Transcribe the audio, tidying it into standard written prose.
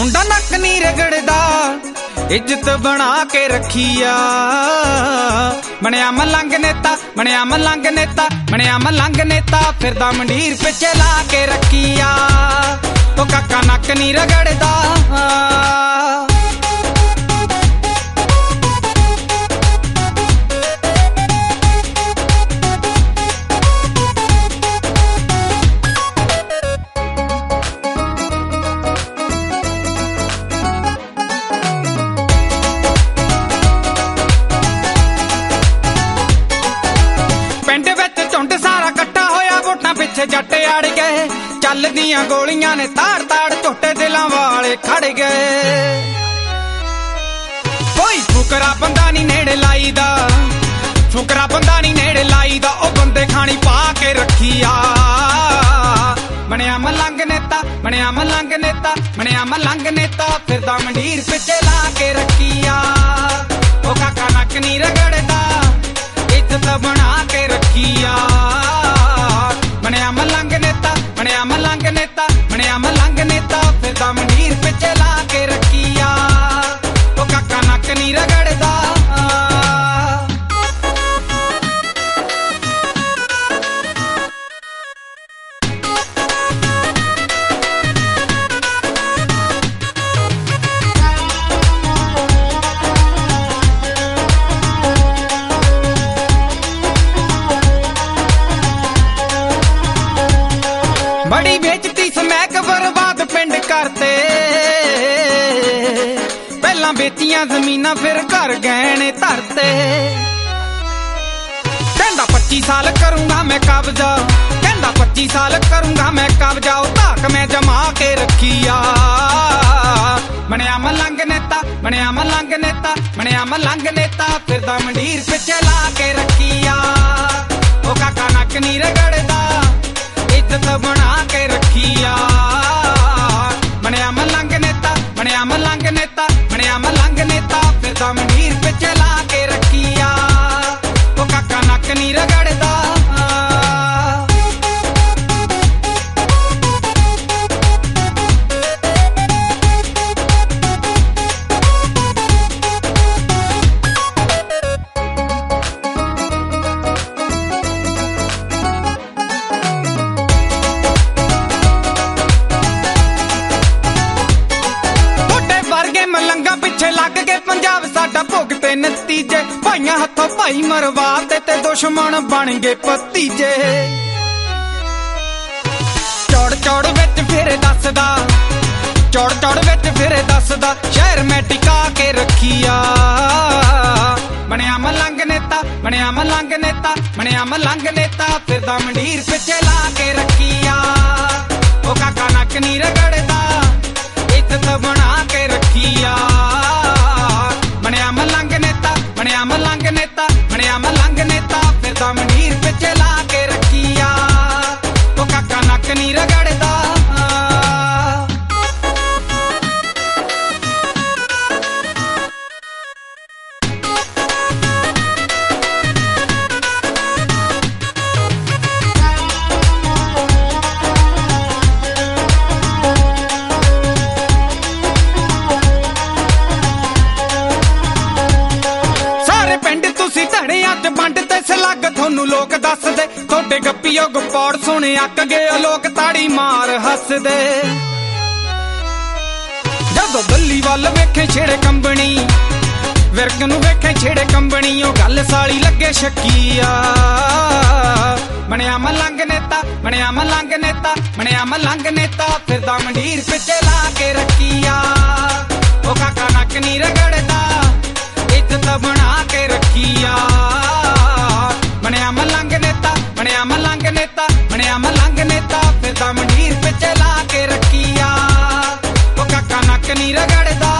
मुंडा नक नी रगड़दा इज्जत बना के रखिया। बनया मलंग नेता, बनया मलंग नेता, बनया मलंग नेता, फिरदा मंडीर पिछे ला के रखिया। ओ काका नक नी रगड़दा पिछे जट अड़ गए, चलदियां गोलियां ने ताड़ ताड़ झोटे दिलां वाले खड़ गए। कोई फुकरा बंदा नहीं नेड़े लाईदा, फुकरा बंदा नहीं नेड़े लाईदा, ओ बंदे खानी पा के रखिया। बनया मलंग नेता, बनया मलंग नेता, बनया मलंग नेता, फिरदा मंडीर पिछे ला के रखिया। ओ काका नक नी रगड़दा इज्जत बना के रखिया। बनया मलंग नेता, बनया मलंग नेता, बनया मलंग नेता, फिरदा मंडीर पिछे ला के रखिया। ओ काका नक नी रगड़दा बड़ी बेचती समैक बर्बाद पिंड करते। पहला बेचियां जमीना फिर घर गहने धरते। कहंदा 25 साल करूंगा मैं कब्जा, कहंदा 25 साल करूंगा मैं कब्जा, धाक मैं जमा के रखिया। बनया मलंग नेता, बनया मलंग नेता, बनया मलंग नेता, फिरदा मंडीर पिछे ला के रखिया। ओ काका नक नी रगड़दा इज्जत बना के रखिया। बनया मलंग नेता, बनया मलंग नेता, बनया मलंग नेता, फिरदा मंडीर पिछे ला के रखिया। ओ काका नक नी रगड़दा मलंगा पिछे लग के पंजाब साडा भुगते नतीजे। भाइयां हथों भाई मरवाते ते दुश्मन बन गए भतीजे। चौड़ चौड़ विच फिर दसदा, चौड़ चौड़ विच फिर दसदा, शहर मैं टिका के रखिया। बनया मलंग नेता, बनया मलंग नेता, बनया मलंग नेता, फिरदा मंडीर पिछे ला के रखिया। ओ काका नक नी रगड़दा इज्जत बना के रखिया। बनया मलंग नेता, बनया मलंग नेता, बनया मलंग नेता, फिरदा मंडीर पिछे ला के रखिया। ओ काका नक नी रगड़दा बंड ते सलग थोनू लोग दसदे। थोड़े गप्पियो गपौड़ सुने अक गए लोग ताड़ी मार हसदे। जदों गली वल वेखे छेड़े कंबनी, विरक नू वेखे छेड़े कंबनी, ओ गल साली लगे शकीया। बनया मलंग नेता, बनया मलंग नेता, बनया मलंग नेता, फिरदा मंडीर पिछे ला के रखिया। ओ काका नक नी रगड़दा इज्जत बना के रखिया। बनया मलंग नेता, बनया मलंग नेता, बनया मलंग नेता, फिरदा मंडीर पिछे ला के रखिया। ओ काका नक नी रगड़दा